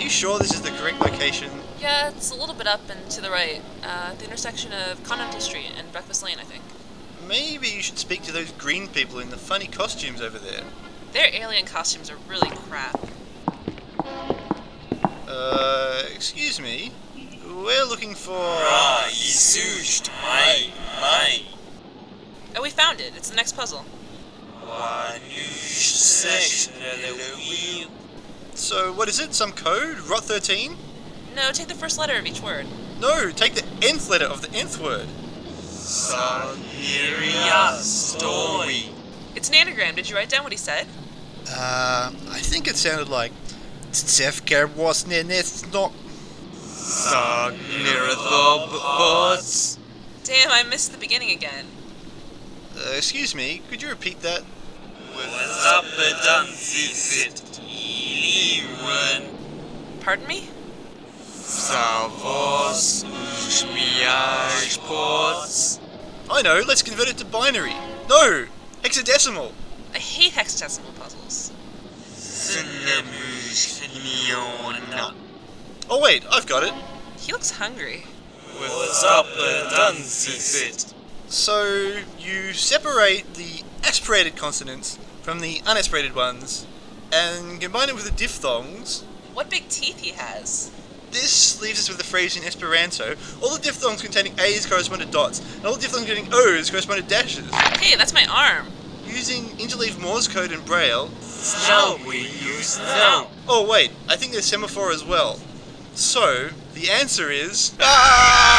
you sure this is the correct location? Yeah, it's a little bit up and to the right. The intersection of Continental Street and Breakfast Lane, I think. Maybe you should speak to those green people in the funny costumes over there. Their alien costumes are really crap. Excuse me? We're looking for... Oh, we found it. It's the next puzzle. So, what is it? Some code? Rot 13? No, take the first letter of each word. No, take the nth letter of the nth word. It's an anagram. Did you write down what he said? I think it sounded like... Damn, I missed the beginning again. Excuse me, could you repeat that? Pardon me? I know, let's convert it to binary. No! Hexadecimal! I hate hexadecimal puzzles. Oh wait, I've got it. He looks hungry. So, you separate the aspirated consonants from the unaspirated ones, and combine it with the diphthongs. What big teeth he has. This leaves us with the phrase in Esperanto, all the diphthongs containing A's correspond to dots, and all the diphthongs containing O's correspond to dashes. Hey, that's my arm. Using interleaved Morse code and Braille... No. Oh wait, I think there's semaphore as well. So, the answer is... Ah!